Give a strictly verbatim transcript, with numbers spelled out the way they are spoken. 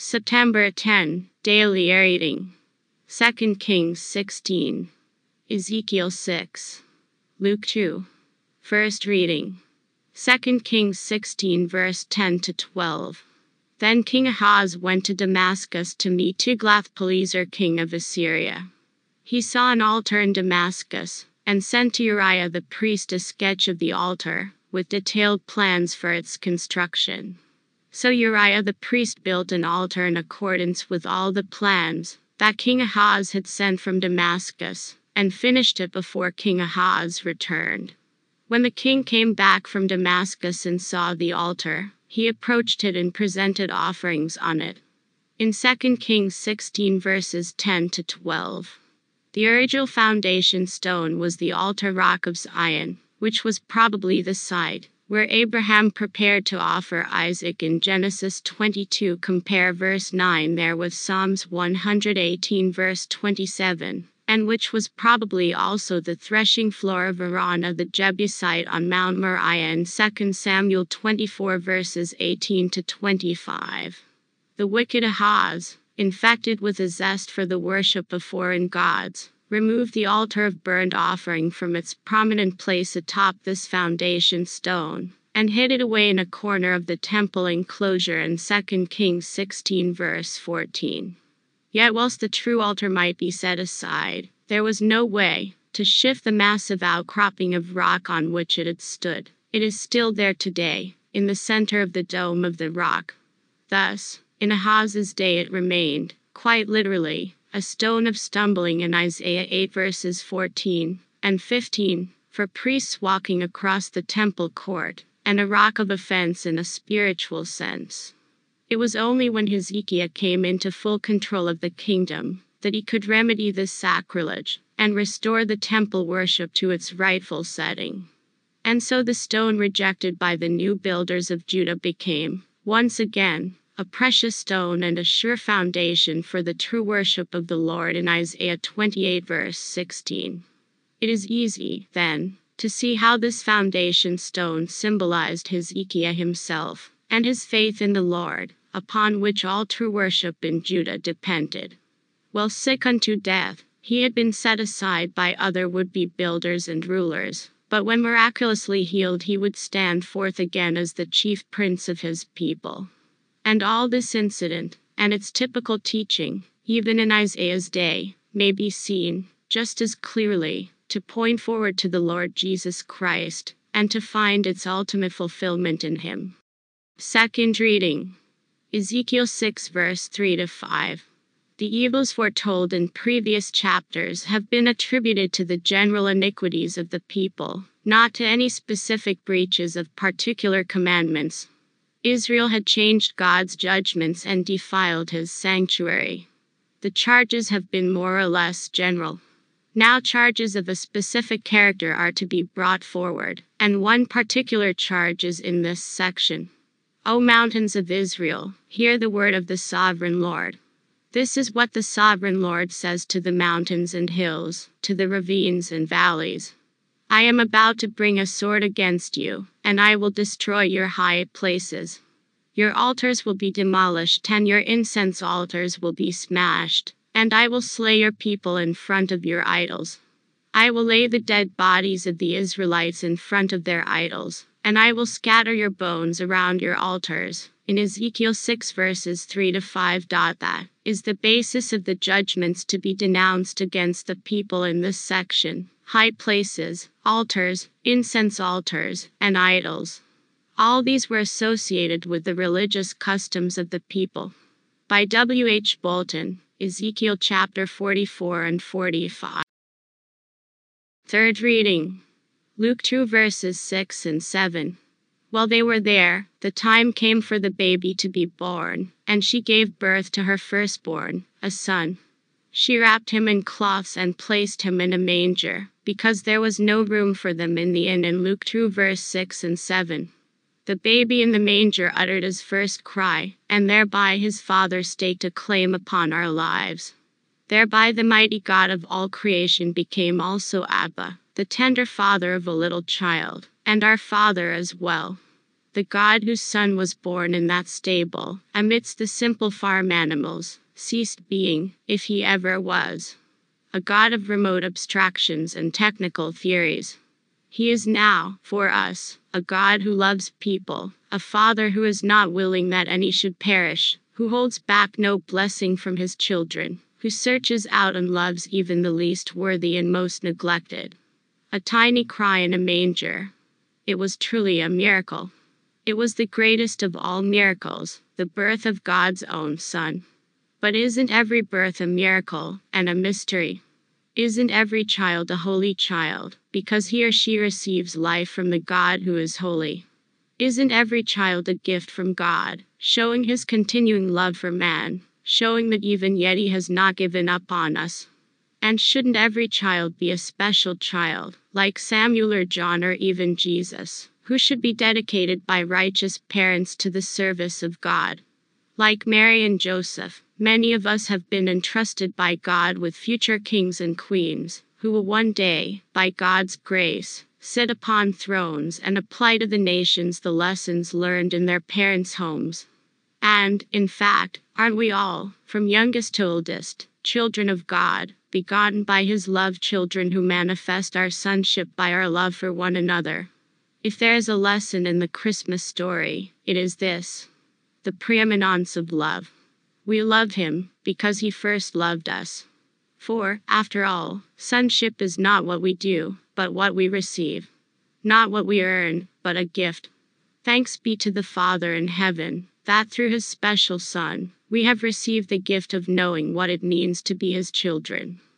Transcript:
September tenth, Daily Reading. Second Kings sixteen. Ezekiel six. Luke two. First reading. Second Kings sixteen verse ten to twelve. Then King Ahaz went to Damascus to meet Tiglath-Pileser king of Assyria. He saw an altar in Damascus, and sent to Uriah the priest a sketch of the altar, with detailed plans for its construction. So Uriah the priest built an altar in accordance with all the plans that King Ahaz had sent from Damascus, and finished it before King Ahaz returned. When the king came back from Damascus and saw the altar, he approached it and presented offerings on it. In Second Kings sixteen verses ten to twelve. The original foundation stone was the altar rock of Zion, which was probably the site where Abraham prepared to offer Isaac in Genesis twenty-two. Compare verse nine there with Psalms one hundred eighteen verse twenty-seven, and which was probably also the threshing floor of Araunah the Jebusite on Mount Moriah in Second Samuel twenty-four verses eighteen to twenty-five. The wicked Ahaz, infected with a zest for the worship of foreign gods, removed the altar of burnt offering from its prominent place atop this foundation stone, and hid it away in a corner of the temple enclosure in Second Kings sixteen verse fourteen. Yet whilst the true altar might be set aside, there was no way to shift the massive outcropping of rock on which it had stood. It is still there today, in the center of the dome of the rock. Thus, in Ahaz's day it remained, quite literally, a stone of stumbling in Isaiah eight verses fourteen and fifteen, for priests walking across the temple court, and a rock of offense in a spiritual sense. It was only when Hezekiah came into full control of the kingdom that he could remedy this sacrilege and restore the temple worship to its rightful setting. And so the stone rejected by the new builders of Judah became, once again, a precious stone and a sure foundation for the true worship of the Lord in Isaiah twenty-eight verse sixteen. It is easy, then, to see how this foundation stone symbolized Hezekiah himself, and his faith in the Lord, upon which all true worship in Judah depended. While sick unto death, he had been set aside by other would-be builders and rulers, but when miraculously healed he would stand forth again as the chief prince of his people. And all this incident, and its typical teaching, even in Isaiah's day, may be seen, just as clearly, to point forward to the Lord Jesus Christ, and to find its ultimate fulfillment in him. Second reading. Ezekiel six verse three to five. The evils foretold in previous chapters have been attributed to the general iniquities of the people, not to any specific breaches of particular commandments. Israel had changed God's judgments and defiled his sanctuary. The charges have been more or less general. Now charges of a specific character are to be brought forward, and one particular charge is in this section. O mountains of Israel, hear the word of the sovereign Lord. This is what the sovereign Lord says to the mountains and hills, to the ravines and valleys. I am about to bring a sword against you, and I will destroy your high places. Your altars will be demolished and your incense altars will be smashed, and I will slay your people in front of your idols. I will lay the dead bodies of the Israelites in front of their idols, and I will scatter your bones around your altars. In Ezekiel six verses three to five. That is the basis of the judgments to be denounced against the people in this section. High places, altars, incense altars, and idols. All these were associated with the religious customs of the people. By W H Bolton, Ezekiel chapter forty-four and forty-five. Third reading. Luke two verses six and seven. While they were there, the time came for the baby to be born, and she gave birth to her firstborn, a son. She wrapped him in cloths and placed him in a manger, because there was no room for them in the inn. In Luke two verse six and seven. The baby in the manger uttered his first cry, and thereby his father staked a claim upon our lives. Thereby the mighty God of all creation became also Abba, the tender father of a little child, and our Father as well. The God whose Son was born in that stable, amidst the simple farm animals, ceased being, if he ever was, a God of remote abstractions and technical theories. He is now, for us, a God who loves people, a Father who is not willing that any should perish, who holds back no blessing from his children, who searches out and loves even the least worthy and most neglected. A tiny cry in a manger. It was truly a miracle. It was the greatest of all miracles, the birth of God's own Son. But isn't every birth a miracle and a mystery? Isn't every child a holy child, because he or she receives life from the God who is holy? Isn't every child a gift from God, showing his continuing love for man, showing that even yet he has not given up on us? And shouldn't every child be a special child, like Samuel or John or even Jesus, who should be dedicated by righteous parents to the service of God? Like Mary and Joseph, many of us have been entrusted by God with future kings and queens, who will one day, by God's grace, sit upon thrones and apply to the nations the lessons learned in their parents' homes. And, in fact, aren't we all, from youngest to oldest, children of God, begotten by his love, children who manifest our sonship by our love for one another? If there is a lesson in the Christmas story, it is this: the preeminence of love. We love him because he first loved us. For, after all, sonship is not what we do, but what we receive. Not what we earn, but a gift. Thanks be to the Father in heaven, that through his special Son, we have received the gift of knowing what it means to be his children.